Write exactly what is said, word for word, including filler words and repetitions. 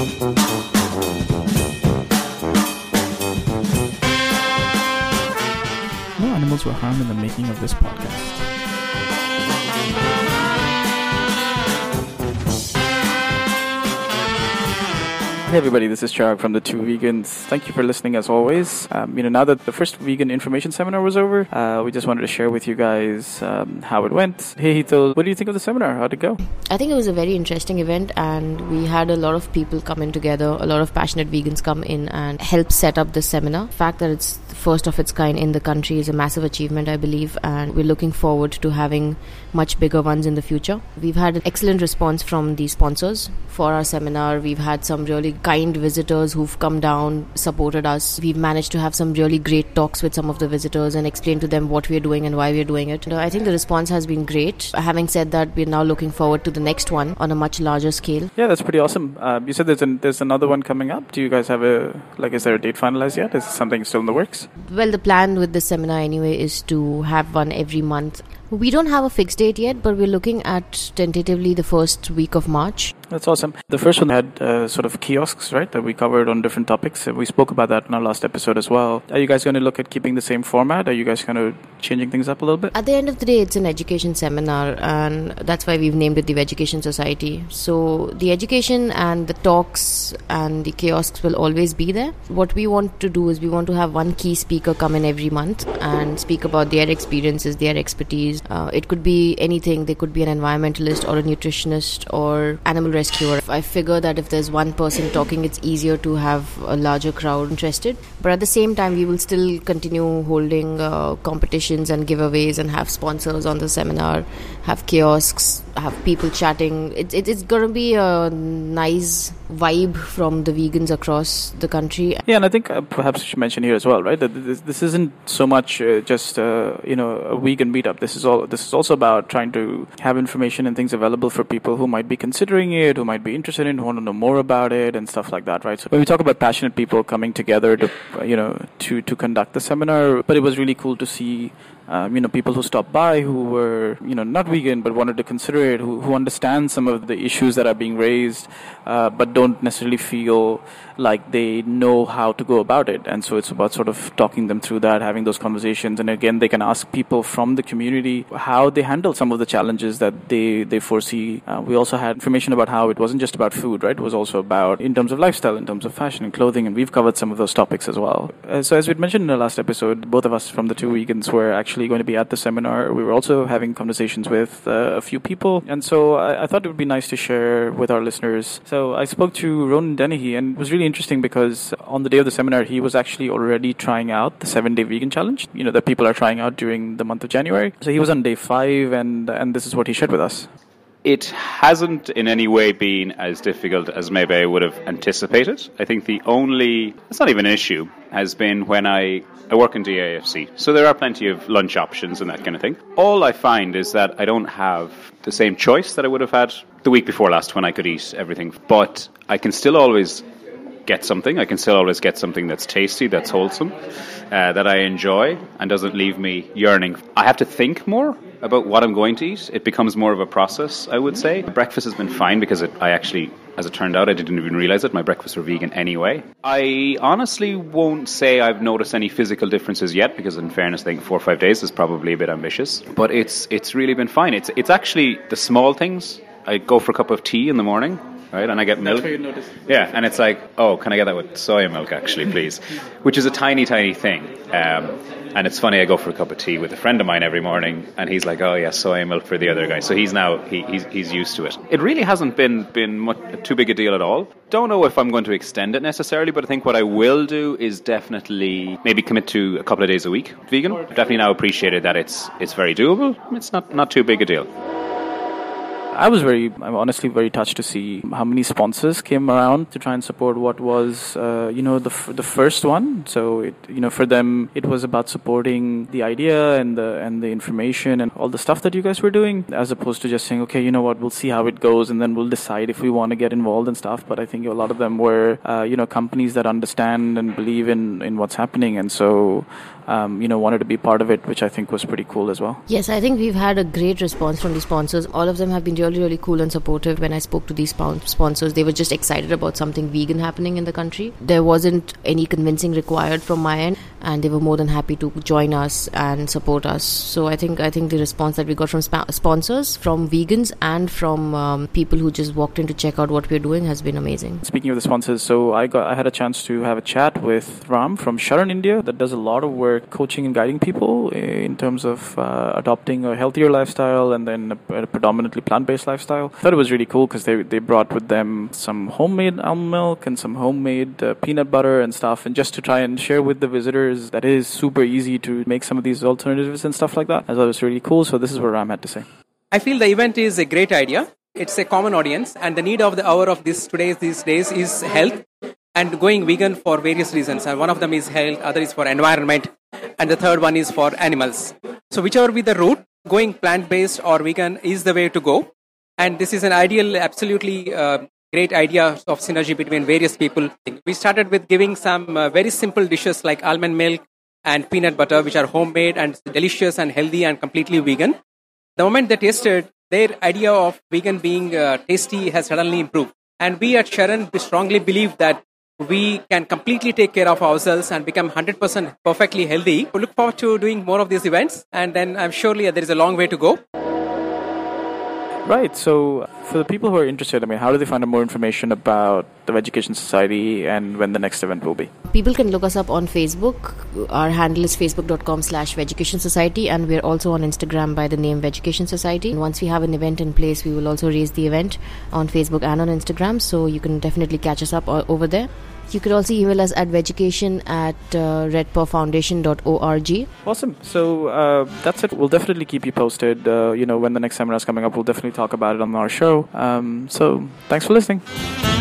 No animals were harmed in the making of this podcast. Hey everybody, this is Chirag from The Two Vegans. Thank you for listening as always. Um, you know, now that the first vegan information seminar was over, uh, we just wanted to share with you guys um, how it went. Hey Hitul, what do you think of the seminar? How'd it go? I think it was a very interesting event, and we had a lot of people come in together, a lot of passionate vegans come in and help set up this seminar. The fact that it's the first of its kind in the country is a massive achievement, I believe, and we're looking forward to having much bigger ones in the future. We've had an excellent response from the sponsors for our seminar. We've had some really kind visitors who've come down, supported us. We've managed to have some really great talks with some of the visitors and explain to them what we're doing and why we're doing it. I think the response has been great. Having said that, we're now looking forward to the next one on a much larger scale. Yeah, that's pretty awesome. Uh, you said there's an, there's another one coming up. Do you guys have a, like, is there a date finalized yet? Is something still in the works? Well, the plan with this seminar anyway is to have one every month. We don't have a fixed date yet, but we're looking at tentatively the first week of March. That's awesome. The first one had uh, sort of kiosks, right, that we covered on different topics. We spoke about that in our last episode as well. Are you guys going to look at keeping the same format? Are you guys kind of changing things up a little bit? At the end of the day, it's an education seminar, and that's why we've named it the Education Society. So the education and the talks and the kiosks will always be there. What we want to do is we want to have one key speaker come in every month and speak about their experiences, their expertise. Uh, it could be anything. They could be an environmentalist or a nutritionist or animal rescuer. I figure that if there's one person talking, it's easier to have a larger crowd interested. But at the same time, we will still continue holding uh, competitions and giveaways and have sponsors on the seminar, have kiosks, have people chatting. It, it, it's going to be a nice vibe from the vegans across the country. Yeah, and I think uh, perhaps I should mention here as well, right, that this, this isn't so much uh, just uh, you know a vegan meetup. This is all. This is also about trying to have information and things available for people who might be considering it, who might be interested in, who want to know more about it, and stuff like that, right? So when we talk about passionate people coming together to uh, you know to to conduct the seminar, but it was really cool to see. Um, you know, people who stopped by who were, you know, not vegan but wanted to consider it, who, who understand some of the issues that are being raised, uh, but don't necessarily feel like they know how to go about it. And so it's about sort of talking them through that, having those conversations. And again, they can ask people from the community how they handle some of the challenges that they, they foresee. Uh, we also had information about how it wasn't just about food, right? It was also about in terms of lifestyle, in terms of fashion and clothing. And we've covered some of those topics as well. Uh, so as we'd mentioned in the last episode, both of us from the Two Vegans were actually going to be at the seminar. We were also having conversations with uh, a few people, and so I, I thought it would be nice to share with our listeners. So I spoke to Ronan Dennehy, and it was really interesting because on the day of the seminar, he was actually already trying out the seven-day vegan challenge, you know, that people are trying out during the month of January. So he was on day five, and and this is what he shared with us. It hasn't in any way been as difficult as maybe I would have anticipated. I think the only, it's not even an issue, has been when I, I work in D A F C. So there are plenty of lunch options and that kind of thing. All I find is that I don't have the same choice that I would have had the week before last when I could eat everything. But I can still always get something. I can still always get something that's tasty, that's wholesome, uh, that I enjoy and doesn't leave me yearning. I have to think more about what I'm going to eat. It becomes more of a process, I would say. Breakfast has been fine because it, I actually, as it turned out, I didn't even realize it. My breakfasts were vegan anyway. I honestly won't say I've noticed any physical differences yet because, in fairness, I think four or five days is probably a bit ambitious. But it's it's really been fine. It's it's actually the small things. I go for a cup of tea in the morning. Right, and I get milk. That's where you notice. Yeah, and it's like, oh, can I get that with soya milk, actually, please? Which is a tiny, tiny thing. Um, and it's funny, I go for a cup of tea with a friend of mine every morning, and he's like, oh, yeah, soya milk for the other guy. So he's now, he, he's, he's used to it. It really hasn't been, been much, too big a deal at all. Don't know if I'm going to extend it necessarily, but I think what I will do is definitely maybe commit to a couple of days a week vegan. Definitely now appreciated that it's it's very doable. It's not, not too big a deal. I was very, I'm honestly very touched to see how many sponsors came around to try and support what was, uh, you know, the f- the first one. So, it, you know, for them, it was about supporting the idea and the and the information and all the stuff that you guys were doing, as opposed to just saying, okay, you know what, we'll see how it goes and then we'll decide if we want to get involved and stuff. But I think a lot of them were, uh, you know, companies that understand and believe in, in what's happening. And so, um, you know, wanted to be part of it, which I think was pretty cool as well. Yes, I think we've had a great response from the sponsors. All of them have been really, really cool and supportive. When I spoke to these sponsors, they were just excited about something vegan happening in the country. There wasn't any convincing required from my end, and they were more than happy to join us and support us. So I think I think the response that we got from sp- sponsors, from vegans, and from um, people who just walked in to check out what we're doing has been amazing. Speaking of the sponsors, so I got I had a chance to have a chat with Ram from Sharan India that does a lot of work coaching and guiding people in terms of uh, adopting a healthier lifestyle and then a, a predominantly plant-based lifestyle. I thought it was really cool because they they brought with them some homemade almond milk and some homemade uh, peanut butter and stuff, and just to try and share with the visitors that it is super easy to make some of these alternatives and stuff like that. I thought it was really cool. So this is what Ram had to say. I feel the event is a great idea. It's a common audience, and the need of the hour of this today's these days is health and going vegan for various reasons. And one of them is health, other is for environment, and the third one is for animals. So whichever be the route, going plant-based or vegan is the way to go. And this is an ideal, absolutely uh, great idea of synergy between various people. We started with giving some uh, very simple dishes like almond milk and peanut butter, which are homemade and delicious and healthy and completely vegan. The moment they tasted, their idea of vegan being uh, tasty has suddenly improved. And we at Sharan, we strongly believe that we can completely take care of ourselves and become one hundred percent perfectly healthy. We look forward to doing more of these events, and then I'm surely there is a long way to go. Right. So for the people who are interested, I mean, how do they find out more information about the Vegecation Society and when the next event will be? People can look us up on Facebook. Our handle is facebook.com slash Vegecation Society, and we're also on Instagram by the name Vegecation Society. And once we have an event in place, we will also raise the event on Facebook and on Instagram, so you can definitely catch us up over there. You could also email us at vegecation at uh, red paw foundation dot org. Awesome. So uh, that's it. We'll definitely keep you posted. Uh, you know, when the next seminar is coming up, we'll definitely talk about it on our show. Um, so thanks for listening.